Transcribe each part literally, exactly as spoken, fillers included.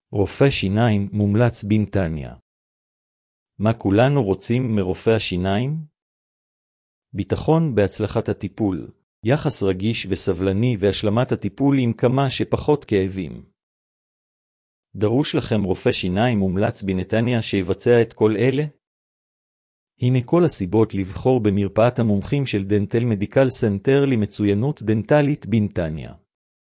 רופא שיניים מומלץ בנתניה. מה כולנו רוצים מרופא השיניים? ביטחון בהצלחת הטיפול, יחס רגיש וסבלני והשלמת הטיפול עם כמה שפחות כאבים. דרוש לכם רופא שיניים מומלץ בנתניה שיבצע את כל אלה? הנה כל הסיבות לבחור במרפאת המומחים של דנטל מדיקל סנטר למצוינות דנטלית בנתניה.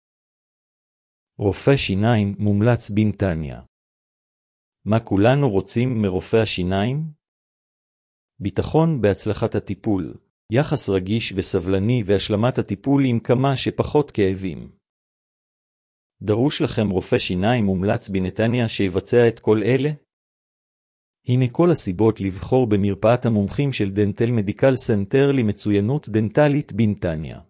רופא שיניים מומלץ בנתניה. מה כולנו רוצים מרופא השיניים? ביטחון בהצלחת הטיפול, יחס רגיש וסבלני והשלמת הטיפול עם כמה שפחות כאבים. דרוש לכם רופא שיניים מומלץ בנתניה שיבצע את כל אלה? הנה כל הסיבות לבחור במרפאת המומחים של דנטל מדיקל סנטר למצוינות דנטלית בנתניה.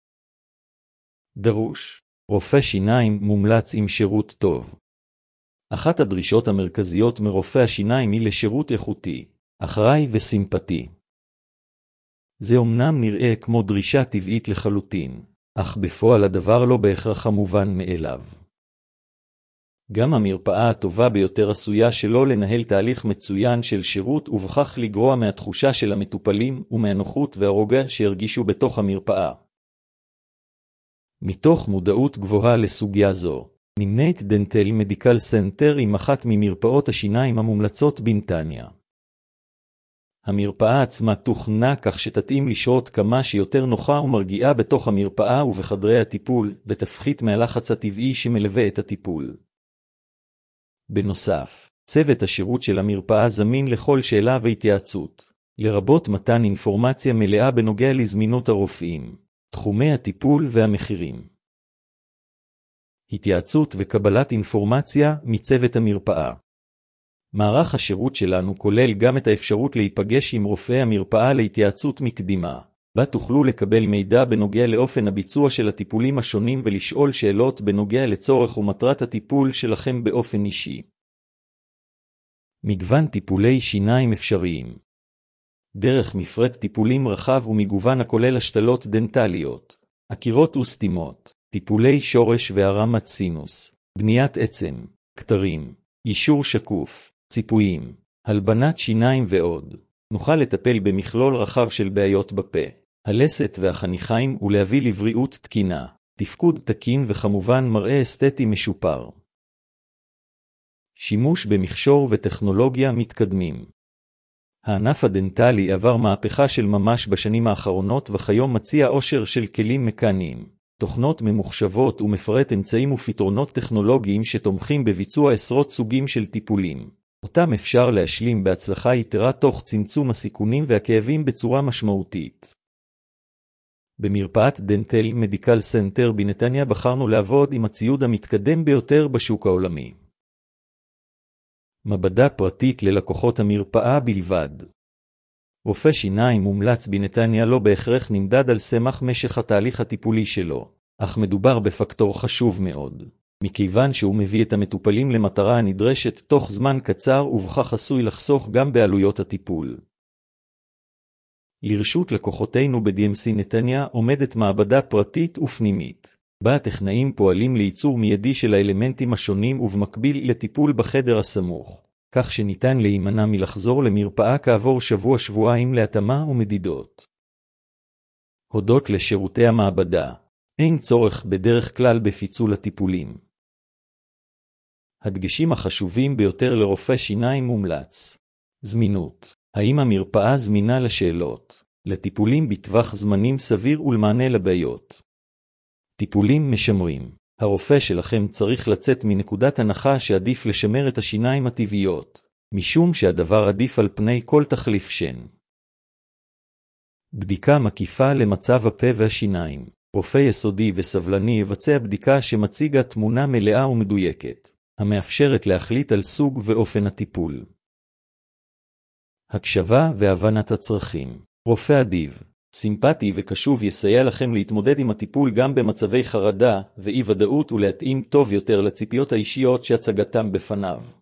דרוש רופא שיניים מומלץ עם שירות טוב. אחת הדרישות המרכזיות מרופא השיניים היא לשירות איכותי, אחראי וסימפטי. זה אומנם נראה כמו דרישה טבעית לחלוטין, אך בפועל הדבר לא בהכרח המובן מאליו. גם המרפאה הטובה ביותר עשויה שלא לנהל תהליך מצוין של שירות ובכך לגרוע מהתחושה של המטופלים ומהנוחות והרוגע שהרגישו בתוך המרפאה. מתוך מודעות גבוהה לסוגיה זו, נמנית דנטל מדיקל סנטר עם אחת ממרפאות השיניים המומלצות בנתניה. המרפאה עצמה תוכנה כך שתתאים לשהות כמה שיותר נוחה ומרגיעה בתוך המרפאה ובחדרי הטיפול, בתפחית מהלחץ הטבעי שמלווה את הטיפול. בנוסף, צוות השירות של המרפאה זמין לכל שאלה והתייעצות, לרבות מתן אינפורמציה מלאה בנוגע לזמינות הרופאים, תחומי הטיפול והמחירים. התייעצות וקבלת אינפורמציה מצוות המרפאה. מערך השירות שלנו כולל גם את האפשרות להיפגש עם רופאי המרפאה להתייעצות מקדימה, בה תוכלו לקבל מידע בנוגע לאופן הביצוע של הטיפולים השונים ולשאול שאלות בנוגע לצורך ומטרת הטיפול שלכם באופן אישי. מגוון טיפולי שיניים אפשריים. דרך מפרט טיפולים רחב ומגוון הכולל השתלות דנטליות, עקירות וסתימות, טיפולי שורש והרמת סינוס, בניית עצם, כתרים, יישור שקוף, ציפויים, הלבנת שיניים ועוד. נוכל לטפל במכלול רחב של בעיות בפה, הלסת והחניכיים ולהביא לבריאות תקינה, תפקוד תקין וכמובן מראה אסתטי משופר. שימוש במכשור וטכנולוגיה מתקדמים. הענף הדנטלי עבר מהפכה של ממש בשנים האחרונות וכיום מציע עושר של כלים מקניים, תוכנות ממוחשבות ומפרט אמצעים ופתרונות טכנולוגיים שתומכים בביצוע עשרות סוגים של טיפולים, אותם אפשר להשלים בהצלחה יתרה תוך צמצום הסיכונים והכאבים בצורה משמעותית. במרפאת דנטל מדיקל סנטר בנתניה בחרנו לעבוד עם הציוד המתקדם ביותר בשוק העולמי. מעבדה פרטית ללקוחות המרפאה בלבד. רופא שיניים מומלץ בנתניה לא בהכרח נמדד על סמך משך התהליך הטיפולי שלו, אך מדובר בפקטור חשוב מאוד, מכיוון שהוא מביא את המטופלים למטרה הנדרשת תוך זמן קצר ובכך עשוי לחסוך גם בעלויות הטיפול. לרשות לקוחותינו ב-די אם סי נתניה עומדת מעבדה פרטית ופנימית, בה הטכנאים פועלים לייצור מיידי של האלמנטים השונים ובמקביל לטיפול בחדר הסמוך, כך שניתן להימנע מלחזור למרפאה כעבור שבוע-שבועיים להתאמה ומדידות. הודות לשירותי המעבדה, אין צורך בדרך כלל בפיצול הטיפולים. הדגשים החשובים ביותר לרופא שיניים מומלץ. זמינות. האם המרפאה זמינה לשאלות, לטיפולים בטווח זמנים סביר ולמענה לבעיות? טיפולים משמרים. הרופא שלכם צריך לצאת מנקודת הנחה שעדיף לשמר את השיניים הטבעיות, משום שהדבר עדיף על פני כל תחליף שן. בדיקה מקיפה למצב הפה והשיניים. רופא יסודי וסבלני יבצע בדיקה שמציגה תמונה מלאה ומדויקת, המאפשרת להחליט על סוג ואופן הטיפול. הקשבה והבנת הצרכים. רופא אדיב, סימפטי וקשוב יסייע לכם להתמודד עם הטיפול גם במצבי חרדה ואי ודאות ולהתאים טוב יותר לציפיות האישיות שהצגתם בפניו.